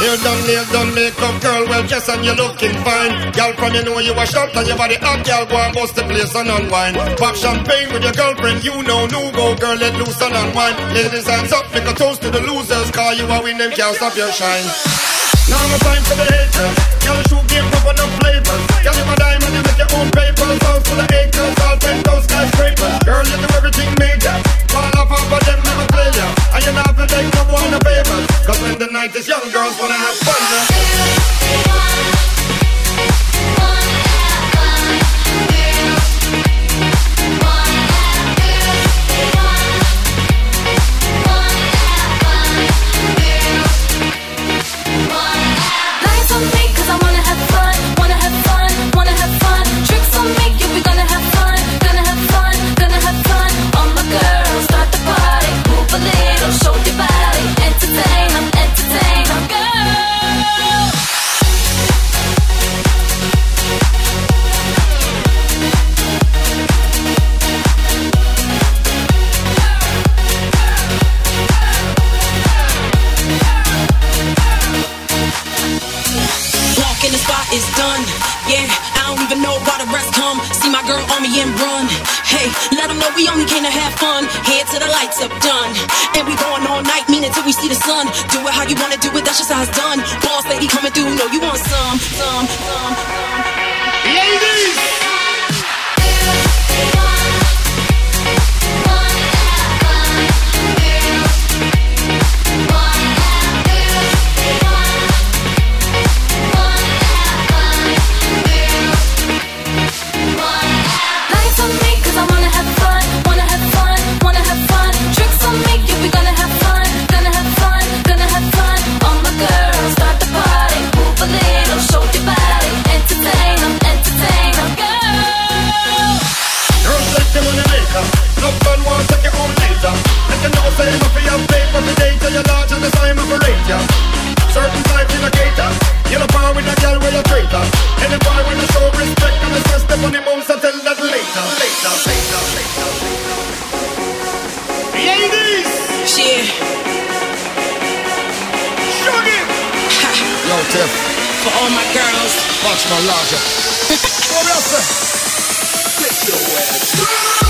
Hair done, nails done, makeup, girl, well dressed and you're looking fine. Girl, from you know you a shot and your body hot, girl, go and bust the place and unwind. Pop champagne with your girlfriend, you know, no go, girl, let loose and unwind. Ladies, hands up, make a toast to the losers, cause you are winning, can't stop your shine. Now no time for the haters, girl, shoot game, cover no flavors. Girl, you a diamond, you make your own papers, house full of acres, all 10,000 skyscrapers. Girl, you do everything major, fall off half of them never failure. And you not have to take no one a favors, cause when the night is young, girls wanna have fun. It's done, yeah, I don't even know why the rest come. See my girl on me and run. Hey, let them know we only came to have fun. Head to the lights up, done. And we going all night, meaning till we see the sun. Do it how you wanna do it, that's just how it's done. Boss lady coming through, know you want some. Ladies! Certain type in a gator, you know power with a girl with a traitor. Any boy when you show respect and the first step on the moves, I tell that later. Ladies! Shit. Shuggy! Yo, Tiff. For all my girls. Watch my logic. What else? Flip your ass.